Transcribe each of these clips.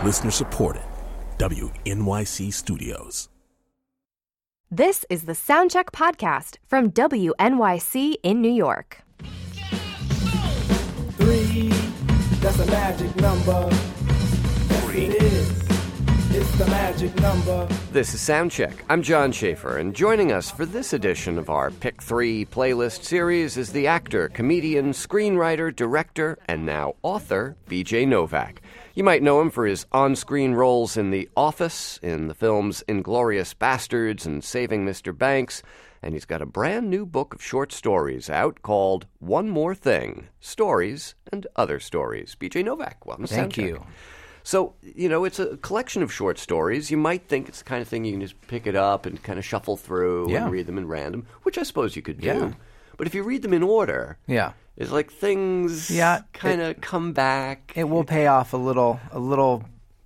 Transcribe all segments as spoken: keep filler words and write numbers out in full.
Listener supported. W N Y C Studios. This is the Soundcheck Podcast from W N Y C in New York. Three, that's a magic number. Yes, it is. It's the magic number. This is Soundcheck. I'm John Schaefer, and joining us for this edition of our Pick Three playlist series is the actor, comedian, screenwriter, director, and now author, B J Novak. You might know him for his on-screen roles in The Office, in the films Inglourious Bastards and Saving Mister Banks, and he's got a brand new book of short stories out called One More Thing, Stories and Other Stories. B J Novak, welcome to Soundcheck. Thank you. So, you know, it's a collection of short stories. You might think it's the kind of thing you can just pick it up and kind of shuffle through Yeah. and read them in random, which I suppose you could do. Yeah. But if you read them in order, Yeah. it's like things Yeah, kind of come back. It will pay off a little a little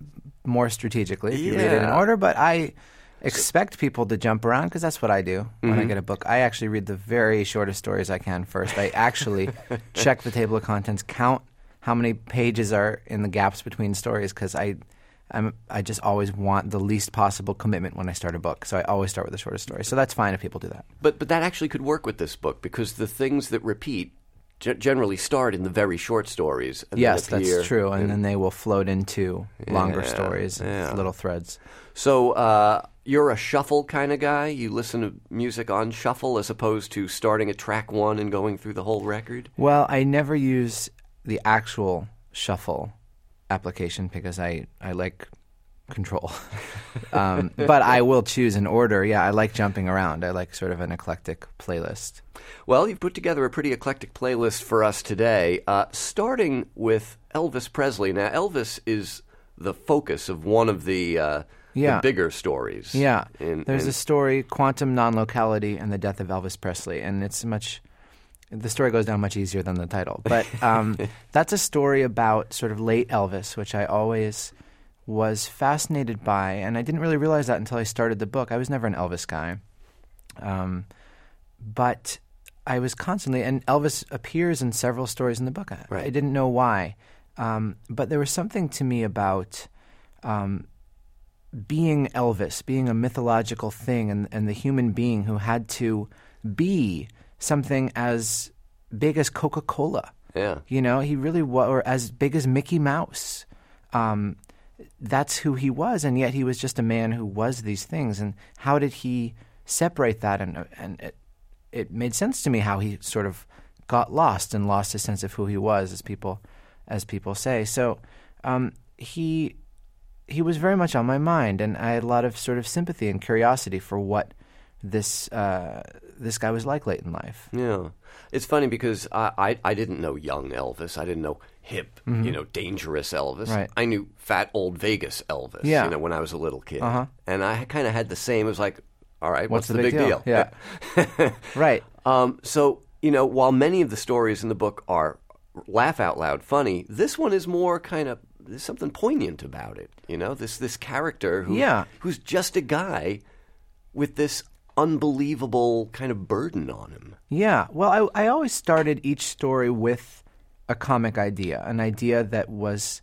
more strategically if you read it in Yeah. order, but I expect people to jump around because that's what I do when I get a book. I actually read the very shortest stories I can first. I actually check the table of contents, count how many pages are in the gaps between stories because I I'm, I just always want the least possible commitment when I start a book. So I always start with the shortest story. So that's fine if people do that. But but that actually could work with this book because the things that repeat g- generally start in the very short stories. And Yes, then appear that's true. And in- then they will float into longer Yeah, stories, yeah. little threads. So uh, you're a shuffle kind of guy? You listen to music on shuffle as opposed to starting at track one and going through the whole record? Well, I never use the actual shuffle application because I, I like control. um, but I will choose an order. Yeah, I like jumping around. I like sort of an eclectic playlist. Well, you've put together a pretty eclectic playlist for us today, uh, starting with Elvis Presley. Now, Elvis is the focus of one of the, uh, Yeah. the bigger stories. Yeah. In- There's in- a story, Quantum Non-Locality and the Death of Elvis Presley, and it's much... The story goes down much easier than the title. But um, that's a story about sort of late Elvis, which I always was fascinated by. And I didn't really realize that until I started the book. I was never an Elvis guy. Um, but I was constantly, and Elvis appears in several stories in the book. I, Right. I didn't know why. Um, but there was something to me about um, being Elvis, being a mythological thing, and, and the human being who had to be something as big as Coca-Cola. Yeah. You know, he really was, or as big as Mickey Mouse. Um, that's who he was, and yet he was just a man who was these things. And how did he separate that? And and it, it made sense to me how he sort of got lost and lost his sense of who he was, as people as people say. So um, he he was very much on my mind, and I had a lot of sort of sympathy and curiosity for what this uh, this guy was like late in life. Yeah. It's funny because I, I, I didn't know young Elvis. I didn't know hip, you know, dangerous Elvis. Right. I knew fat old Vegas Elvis, Yeah. you know, when I was a little kid. Uh-huh. And I kind of had the same. It was like, all right, what's, What's the big deal? Yeah. Right. Um, so, you know, while many of the stories in the book are laugh out loud funny, this one is more kind of, there's something poignant about it, you know, this this character who, Yeah. who's just a guy with this unbelievable kind of burden on him. Yeah. Well, I, I always started each story with a comic idea, an idea that was,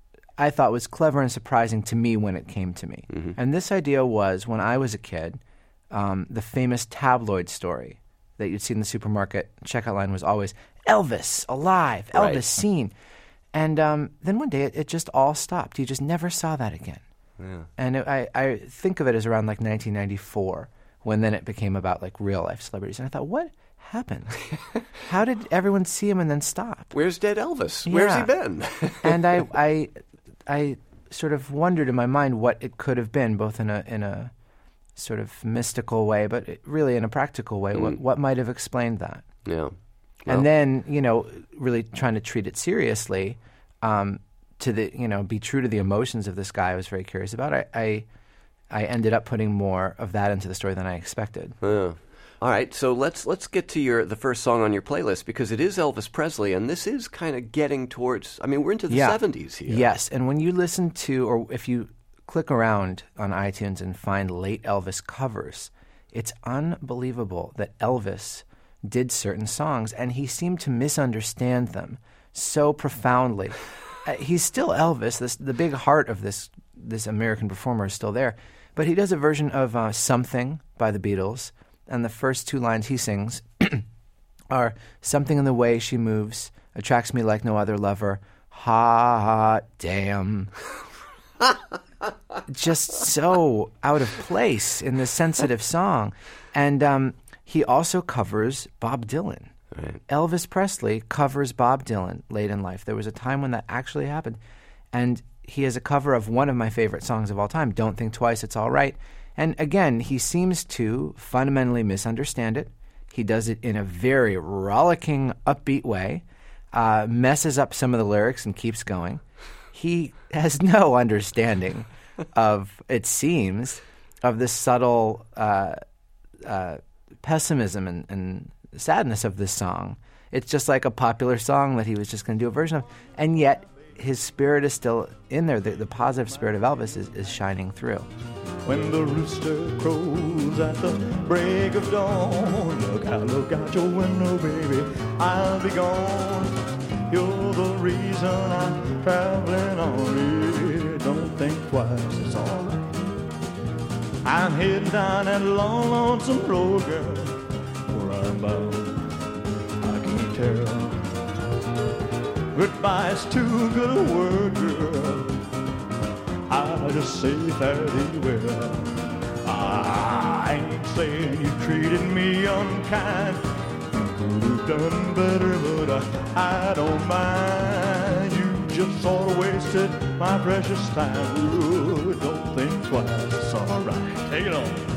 I thought was clever and surprising to me when it came to me. Mm-hmm. And this idea was, when I was a kid, um, the famous tabloid story that you'd see in the supermarket checkout line was always, Elvis, alive, Elvis, Right. seen. And um, then one day it, it just all stopped. You just never saw that again. Yeah. And it, I, I think of it as around like nineteen ninety-four, when then it became about like real life celebrities. And I thought, what happened? How did everyone see him and then stop? Where's dead Elvis? Where's he Yeah. been? And I, I, I sort of wondered in my mind what it could have been, both in a in a sort of mystical way, but it- really in a practical way. What what might have explained that? Yeah. Well, And then, you know, really trying to treat it seriously, um, to the, you know, be true to the emotions of this guy I was very curious about. I, I, I ended up putting more of that into the story than I expected. Yeah. All right, so let's let's get to your the first song on your playlist, because it is Elvis Presley, and this is kind of getting towards, I mean, we're into the Yeah. seventies here. Yes, and when you listen to, or if you click around on iTunes and find late Elvis covers, it's unbelievable that Elvis did certain songs, and he seemed to misunderstand them so profoundly uh, he's still Elvis. This, the big heart of this this American performer is still there. But he does a version of uh, Something by the Beatles, and the first two lines he sings are something in the way she moves attracts me like no other lover. Hot damn. Just so out of place in this sensitive song. And um, he also covers Bob Dylan. Right. Elvis Presley covers Bob Dylan late in life. There was a time when that actually happened. And he has a cover of one of my favorite songs of all time, Don't Think Twice, It's All Right. And again, he seems to fundamentally misunderstand it. He does it in a very rollicking, upbeat way, uh, messes up some of the lyrics and keeps going. He has no understanding of, it seems, of the subtle uh, uh, pessimism and, and sadness of this song. It's just like a popular song that he was just going to do a version of. And yet, his spirit is still in there. The, the positive spirit of Elvis is, is shining through. When the rooster crows at the break of dawn, look out, look out your window, baby, I'll be gone. You're the reason I'm traveling on. Yeah, don't think twice, it's all right. I'm heading down that long, lonesome road, girl, where I'm bound, I can't tell. Goodbye's too good a word, girl. I'll just say fare thee well. I ain't saying you treated me unkind. You could have done better, but I, I don't mind. You just sort of wasted my precious time. Ooh, don't think twice, it's all right. Take it on.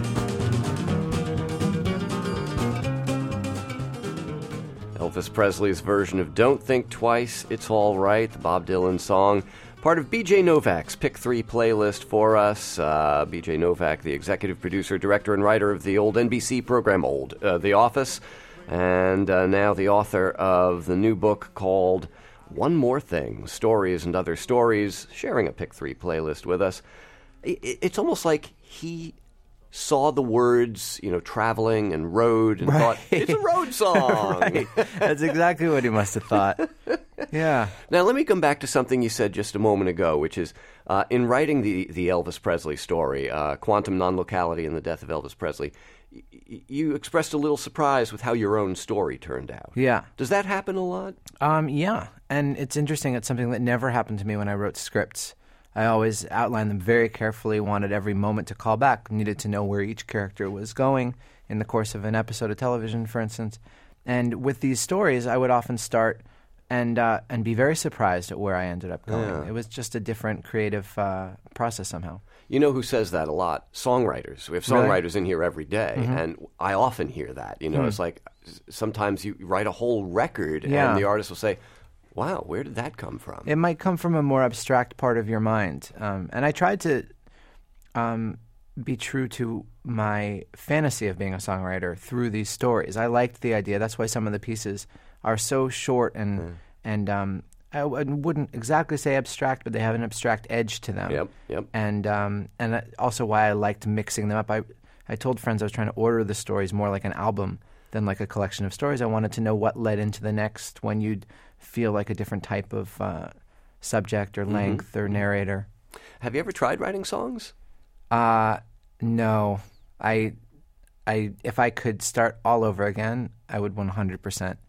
Elvis Presley's version of Don't Think Twice, It's All Right, the Bob Dylan song. Part of B J Novak's Pick three playlist for us. Uh, B J Novak, the executive producer, director, and writer of the old N B C program, Old, uh, The Office, and uh, now the author of the new book called One More Thing, Stories and Other Stories, sharing a Pick three playlist with us. It, it's almost like he saw the words, you know, traveling and road, and right. thought, it's a road song. Right. That's exactly what he must have thought. Yeah. Now, let me come back to something you said just a moment ago, which is, uh, in writing the, the Elvis Presley story, uh, Quantum Non-Locality and the Death of Elvis Presley, y- you expressed a little surprise with how your own story turned out. Yeah. Does that happen a lot? Um, yeah. And it's interesting. It's something that never happened to me when I wrote scripts. I always outlined them very carefully, wanted every moment to call back, needed to know where each character was going in the course of an episode of television, for instance. And with these stories, I would often start and uh, and be very surprised at where I ended up going. Yeah. It was just a different creative uh, process somehow. You know who says that a lot? Songwriters. We have songwriters really? in here every day, mm-hmm. and I often hear that. You know, hmm. It's like sometimes you write a whole record, yeah. and the artist will say, wow, where did that come from? It might come from a more abstract part of your mind. Um, and I tried to um, be true to my fantasy of being a songwriter through these stories. I liked the idea. That's why some of the pieces are so short and, mm. and um, I w- wouldn't exactly say abstract, but they have an abstract edge to them. Yep, yep. And, um, and also why I liked mixing them up. I, I told friends I was trying to order the stories more like an album than like a collection of stories. I wanted to know what led into the next, when you'd feel like a different type of uh, subject or length mm-hmm. or narrator. Have you ever tried writing songs? Uh, no. I, I, if I could start all over again, I would one hundred percent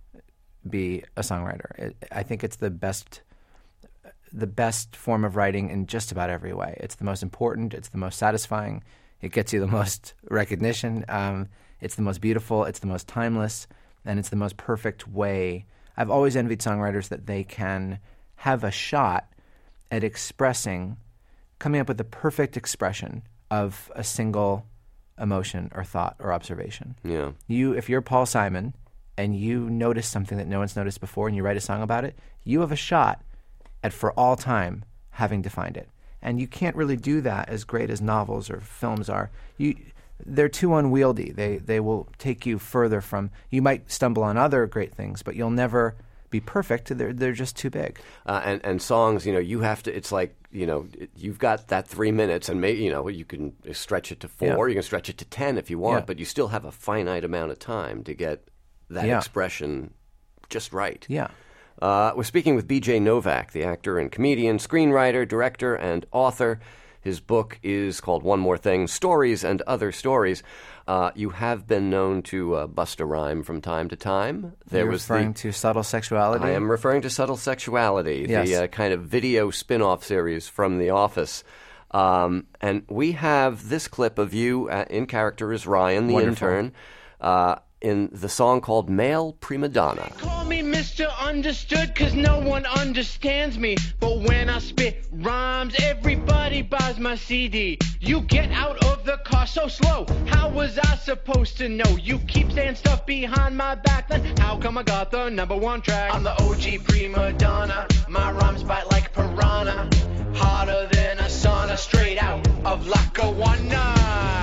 be a songwriter. It, I think it's the best, the best form of writing in just about every way. It's the most important. It's the most satisfying. It gets you the most recognition. Um, it's the most beautiful. It's the most timeless, and it's the most perfect way. I've always envied songwriters that they can have a shot at expressing, coming up with the perfect expression of a single emotion or thought or observation. Yeah. You, if you're Paul Simon and you notice something that no one's noticed before and you write a song about it, you have a shot at, for all time, having defined it. And you can't really do that as great as novels or films are. You... They're too unwieldy. They they will take you further from. You might stumble on other great things, but you'll never be perfect. They're they're just too big. Uh, and and songs, you know, you have to. It's like, you know, you've got that three minutes, and maybe, you know, you can stretch it to four. Yeah. You can stretch it to ten if you want, yeah. but you still have a finite amount of time to get that yeah. expression just right. Yeah. Uh, we're speaking with B J Novak, the actor and comedian, screenwriter, director, and author. His book is called One More Thing, Stories and Other Stories. Uh, you have been known to uh, bust a rhyme from time to time. There You're was referring the, to Subtle Sexuality? I am referring to Subtle Sexuality, yes. the uh, kind of video spin-off series from The Office. Um, and we have this clip of you uh, in character as Ryan, the Wonderful. intern, uh, in the song called Male Prima Donna. Call me Mister Understood, cause no one understands me. But when I spit rhymes, everybody buys my C D. You get out of the car so slow. How was I supposed to know? You keep saying stuff behind my back, then how come I got the number one track? I'm the O G prima donna. My rhymes bite like piranha. Hotter than a sauna, straight out of Lackawanna.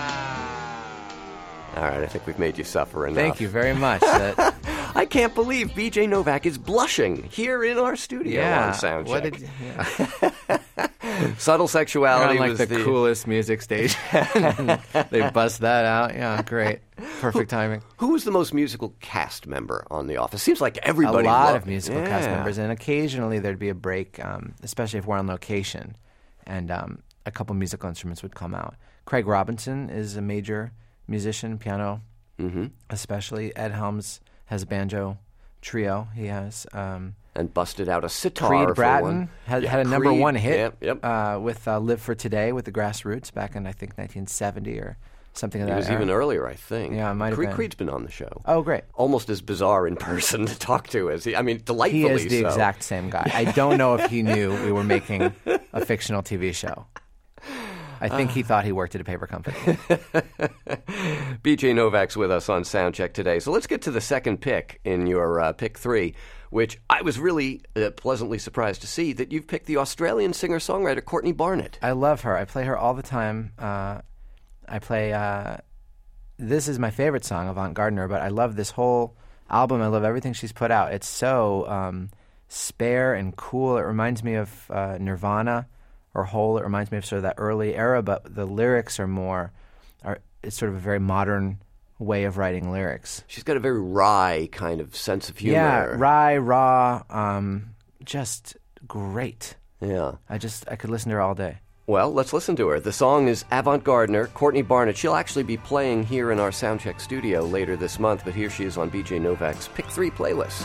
All right, I think we've made you suffer enough. Thank you very much. That... I can't believe B J Novak is blushing here in our studio yeah, on Soundcheck. What did, yeah. Subtle Sexuality You're on, like, was the, the coolest music station. They bust that out. Yeah, great. Perfect timing. Who, who was the most musical cast member on The Office? Seems like everybody A lot loved, of musical yeah. cast members, and occasionally there'd be a break, um, especially if we're on location, and um, a couple musical instruments would come out. Craig Robinson is a major musician, piano, mm-hmm. especially. Ed Helms has a banjo trio. He has um, and busted out a sitar. Creed for Bratton one. had, yeah, had a Creed, number one hit yep, yep. Uh, with uh, "Live for Today" with the Grassroots back in I think nineteen seventy or something. Of It that was era. even earlier, I think. Yeah, it might have Creed, been. Creed's been on the show. Oh, great! Almost as bizarre in person to talk to as he. I mean, delightfully He is the so. exact same guy. I don't know if he knew we were making a fictional T V show. I think he thought he worked at a paper company. B J Novak's with us on Soundcheck today. So let's get to the second pick in your uh, pick three, which I was really uh, pleasantly surprised to see that you've picked the Australian singer-songwriter Courtney Barnett. I love her. I play her all the time. Uh, I play... Uh, this is my favorite song, Avant Gardener, but I love this whole album. I love everything she's put out. It's so um, spare and cool. It reminds me of uh, Nirvana or Hole. It reminds me of sort of that early era, but the lyrics are more... are it's sort of a very modern way of writing lyrics. She's got a very wry kind of sense of humor. Yeah, wry, raw, um, just great. Yeah. I just, I could listen to her all day. Well, let's listen to her. The song is Avant Gardener, Courtney Barnett. She'll actually be playing here in our Soundcheck studio later this month, but here she is on B J Novak's Pick three playlist.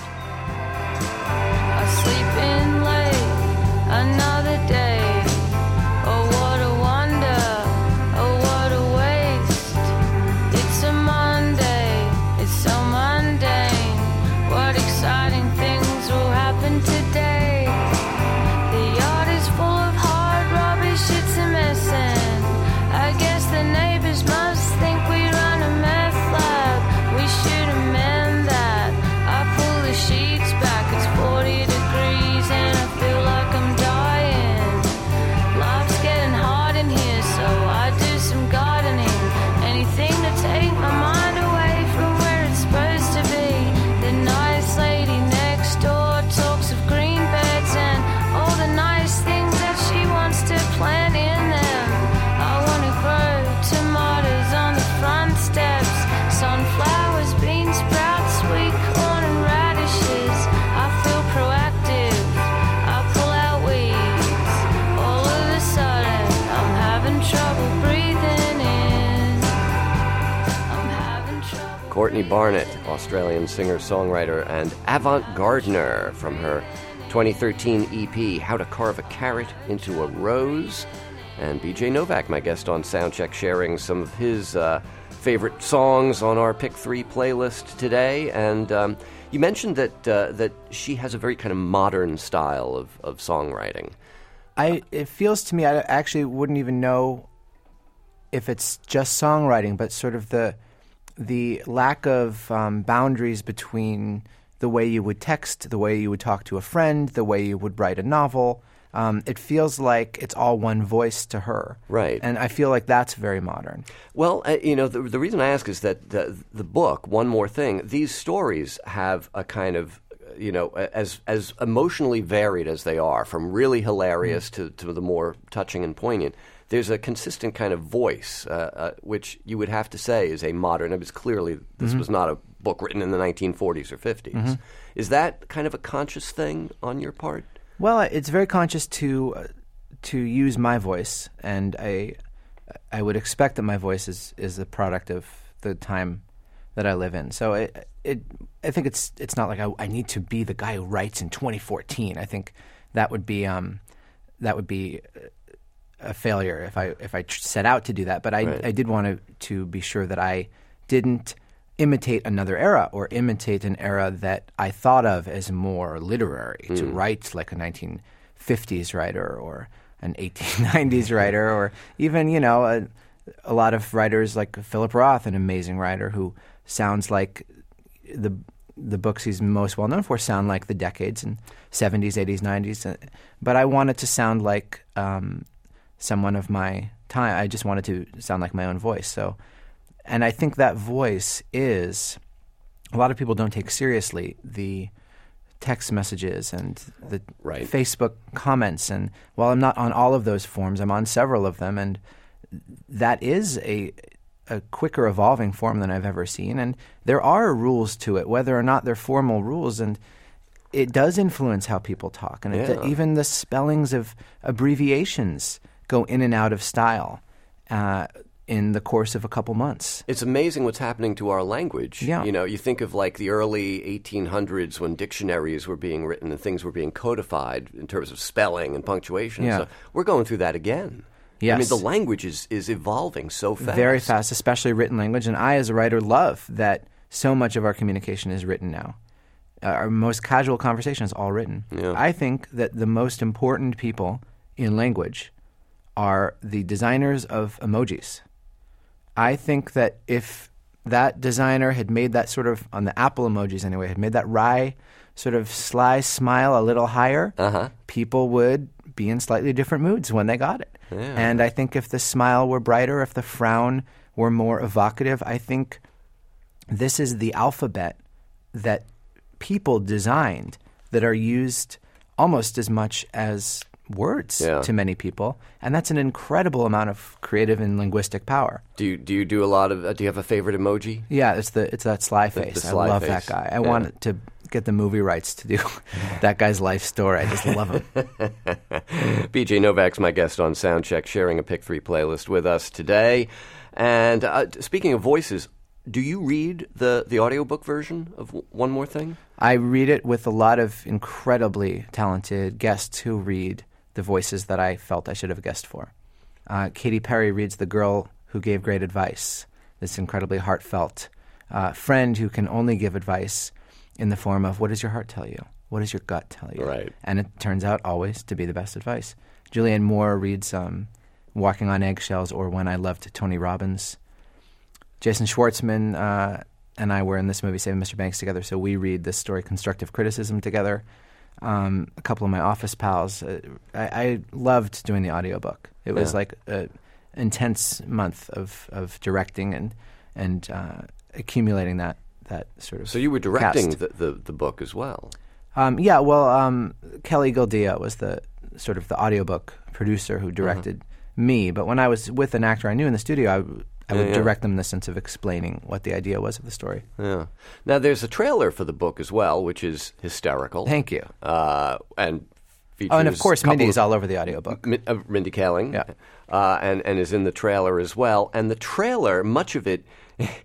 I sleep in late, another day. Oh, what a wonder, oh, what a waste. It's a Monday, it's so mundane. What exciting things will happen today? The yard is full of hard rubbish, it's a messin'. I guess the neighbors must think we run a meth lab. We should amend that. I pull the sheets back, it's forty degrees and I feel like I'm dying. Life's getting hard in here, so I do some gardening. Anything to take my mind away from where it's supposed to be. The nice lady next door talks of green beds and all the nice things that she wants to plant in them. I want to grow tomatoes on the front steps, sunflowers, bean sprouts, sweet corn and radishes. I feel proactive, I pull out weeds. All of a sudden, I'm having trouble breathing in. I'm having trouble. Courtney Barnett, Australian singer-songwriter and avant-gardener from her twenty thirteen E P, How to Carve a Carrot into a Rose. And B J Novak, my guest on Soundcheck, sharing some of his uh, favorite songs on our Pick three playlist today. And um, you mentioned that uh, that she has a very kind of modern style of, of songwriting. I it feels to me I actually wouldn't even know if it's just songwriting, but sort of the the lack of um, boundaries between the way you would text, the way you would talk to a friend, the way you would write a novel. Um, it feels like it's all one voice to her. Right. And I feel like that's very modern. Well, uh, you know, the, the reason I ask is that the, the book, One More Thing, these stories have a kind of, you know, as as emotionally varied as they are, from really hilarious mm. to, to the more touching and poignant, there's a consistent kind of voice, uh, uh, which you would have to say is a modern, it was clearly, this mm-hmm. was not a book written in the nineteen forties or fifties. Mm-hmm. Is that kind of a conscious thing on your part? Well, it's very conscious to uh, to use my voice, and I I would expect that my voice is, is a product of the time that I live in. So it, it I think it's it's not like I, I need to be the guy who writes in twenty fourteen. I think that would be um that would be a failure if I if I tr- set out to do that. But I Right. I did want to to be sure that I didn't imitate another era or imitate an era that I thought of as more literary, to write like a nineteen fifties writer or an eighteen nineties writer, or even, you know, a, a lot of writers like Philip Roth, an amazing writer who sounds like the the books he's most well known for sound like the decades in seventies, eighties, nineties. But I wanted to sound like um, someone of my time. I just wanted to sound like my own voice. So, and I think that voice is, a lot of people don't take seriously the text messages and the Right. Facebook comments. And while I'm not on all of those forms, I'm on several of them. And that is a a quicker evolving form than I've ever seen. And there are rules to it, whether or not they're formal rules. And it does influence how people talk. And it, Yeah. even the spellings of abbreviations go in and out of style uh, in the course of a couple months. It's amazing what's happening to our language. Yeah. You know, you think of like the early eighteen hundreds when dictionaries were being written and things were being codified in terms of spelling and punctuation. Yeah. So we're going through that again. Yes. I mean, the language is, is evolving so fast. Very fast, especially written language. And I, as a writer, love that so much of our communication is written now. Uh, our most casual conversation is all written. Yeah. I think that the most important people in language are the designers of emojis. I think that if that designer had made that sort of, on the Apple emojis anyway, had made that wry sort of sly smile a little higher, Uh-huh. people would be in slightly different moods when they got it. Yeah. And I think if the smile were brighter, if the frown were more evocative, I think this is the alphabet that people designed that are used almost as much as words Yeah. to many people. And that's an incredible amount of creative and linguistic power. Do you do you do a lot of? Uh, do you have a favorite emoji? Yeah, it's the it's that sly face. the sly I love face. that guy. I Yeah. want to get the movie rights to do that guy's life story. I just love him. B J Novak's my guest on Soundcheck, sharing a Pick three playlist with us today. And uh, speaking of voices, do you read the, the audiobook version of w- One More Thing? I read it with a lot of incredibly talented guests who read the voices that I felt I should have guessed for. Uh, Katy Perry reads The Girl Who Gave Great Advice, this incredibly heartfelt uh, friend who can only give advice in the form of, what does your heart tell you? What does your gut tell you? Right. And it turns out always to be the best advice. Julianne Moore reads um, Walking on Eggshells, or When I Loved Tony Robbins. Jason Schwartzman uh, and I were in this movie, Saving Mister Banks, together, so we read this story, Constructive Criticism, together. Um, a couple of my office pals. Uh, I, I loved doing the audiobook. It was Yeah. like an intense month of, of directing and and uh, accumulating that that sort of So you were directing cast. the, the, the book as well. Um, yeah, well, um, Kelly Gildea was the sort of the audiobook producer who directed me. But when I was with an actor I knew in the studio, I, w- I would Yeah, yeah. direct them in the sense of explaining what the idea was of the story. Yeah. Now there's a trailer for the book as well, which is hysterical. Thank you. Uh, and features Oh, and of course, a couple Mindy's of- all over the audiobook. Mi- uh, Mindy Kaling, Yeah. uh, and and is in the trailer as well. And the trailer, much of it,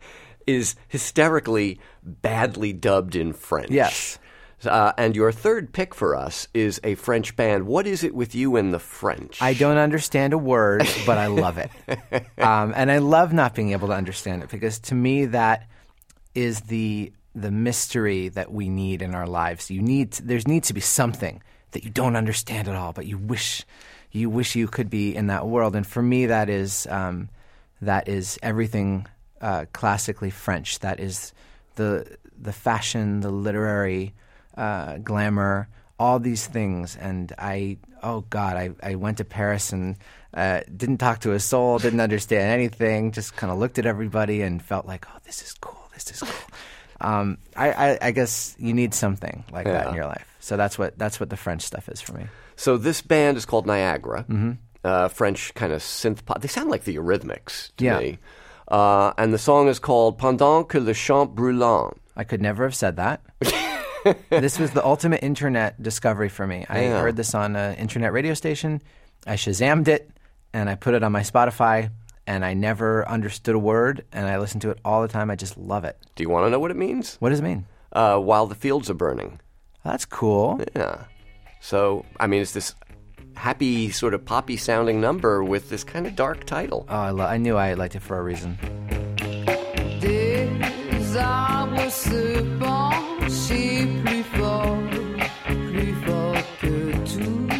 is hysterically badly dubbed in French. Yes. Uh, and your third pick for us is a French band. What is it with you and the French? I don't understand a word, but I love it. Um, and I love not being able to understand it, because to me that is the the mystery that we need in our lives. You need to, there needs to be something that you don't understand at all, but you wish you wish you could be in that world. And for me, that is um, that is everything uh, classically French. That is the the fashion, the literary uh, glamour, all these things. And I, oh God, I, I went to Paris and uh, didn't talk to a soul, didn't understand anything, just kind of looked at everybody and felt like, oh, this is cool, this is cool. Um, I, I, I guess you need something like that in Yeah. your life. So that's what that's what the French stuff is for me. So this band is called Niagara, mm-hmm. uh, French kind of synth pop. They sound like the Eurythmics to Yeah. me. Uh, and the song is called Pendant que le chant brûlant. I could never have said that. This was the ultimate internet discovery for me. I Yeah. heard this on an internet radio station. I Shazammed it, and I put it on my Spotify, and I never understood a word, and I listen to it all the time. I just love it. Do you want to know what it means? What does it mean? Uh, While the Fields Are Burning. That's cool. Yeah. So, I mean, it's this happy, sort of poppy-sounding number with this kind of dark title. Oh, I, lo- I knew I liked it for a reason. Des arbres se penchaient plus fort, plus fort que tout.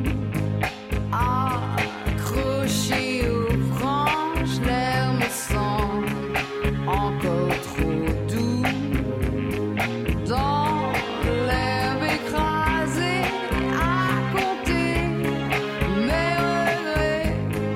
Accrochés aux branches, l'air me semble encore trop doux. Dans l'herbe écrasée, à compter mes regrets.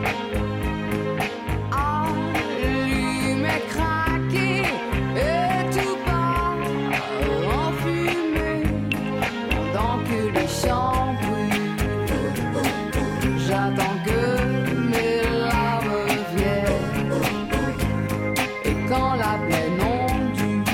Allumé, craqué, et tout part en fumée, pendant que les champs brûlent. J'attends que mes larmes viennent, et quand la plaine ondule,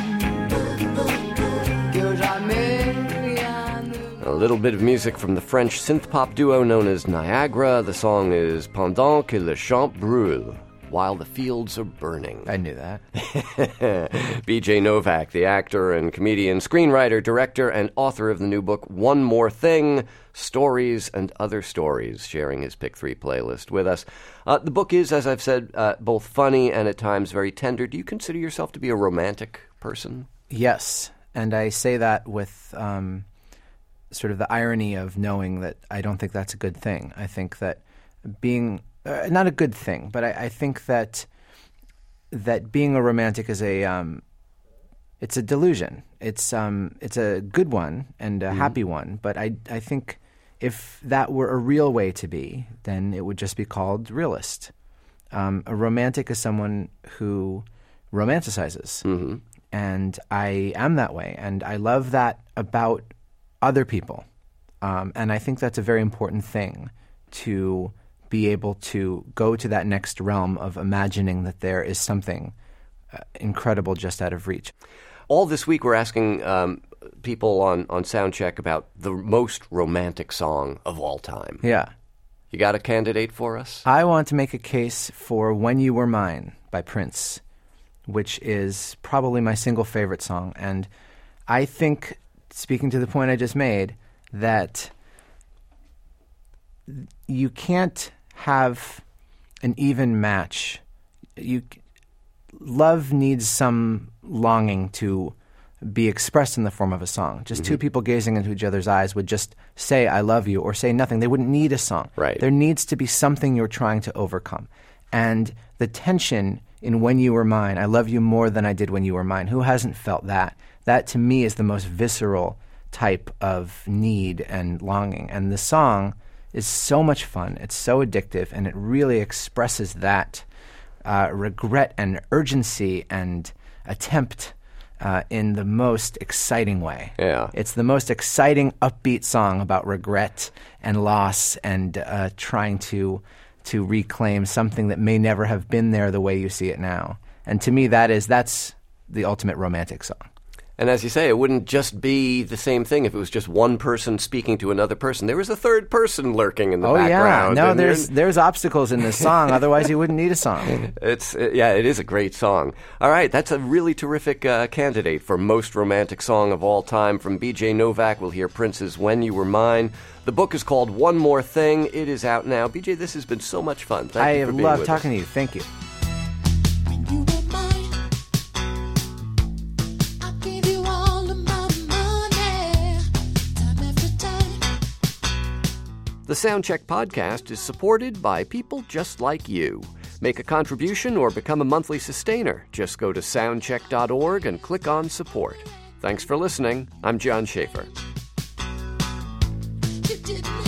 que jamais rien ne A little bit of music from the French synth-pop duo known as Niagara. The song is Pendant que les champs brûlent, While the Fields Are Burning. I knew that. B J Novak, the actor and comedian, screenwriter, director, and author of the new book, One More Thing, Stories and Other Stories, sharing his Pick three playlist with us. Uh, the book is, as I've said, uh, both funny and at times very tender. Do you consider yourself to be a romantic person? Yes, and I say that with um, sort of the irony of knowing that I don't think that's a good thing. I think that being uh, not a good thing, but I, I think that that being a romantic is a um, it's a delusion. It's um, it's a good one and a happy one, but I I think if that were a real way to be, then it would just be called realist. Um, a romantic is someone who romanticizes. Mm-hmm. And I am that way, and I love that about other people. Um, and I think that's a very important thing, to be able to go to that next realm of imagining that there is something uh, incredible just out of reach. All this week we're asking um, people on, on Soundcheck about the most romantic song of all time. Yeah. You got a candidate for us? I want to make a case for When You Were Mine by Prince, which is probably my single favorite song. And I think, speaking to the point I just made, that you can't have an even match. You, love needs some longing to be expressed in the form of a song. Just two people gazing into each other's eyes would just say, I love you, or say nothing. They wouldn't need a song. Right. There needs to be something you're trying to overcome. And the tension in When You Were Mine, I love you more than I did when you were mine. Who hasn't felt that? That, to me, is the most visceral type of need and longing. And the song is so much fun. It's so addictive, and it really expresses that uh, regret and urgency and attempt uh, in the most exciting way. Yeah. It's the most exciting, upbeat song about regret and loss and uh, trying to to reclaim something that may never have been there the way you see it now. And to me, that is that's the ultimate romantic song. And as you say, it wouldn't just be the same thing if it was just one person speaking to another person. There was a third person lurking in the oh background. yeah, no, and there's you're- there's obstacles in this song. Otherwise, you wouldn't need a song. It's uh, yeah, it is a great song. All right, that's a really terrific uh, candidate for most romantic song of all time. From B J Novak, we'll hear Prince's When You Were Mine. The book is called One More Thing. It is out now. B J, this has been so much fun. Thank I you for being love with talking us. to you. Thank you. When you were mine, I gave you all of my money, time after time. The Soundcheck podcast is supported by people just like you. Make a contribution or become a monthly sustainer. Just go to soundcheck dot org and click on support. Thanks for listening. I'm John Schaefer. You didn't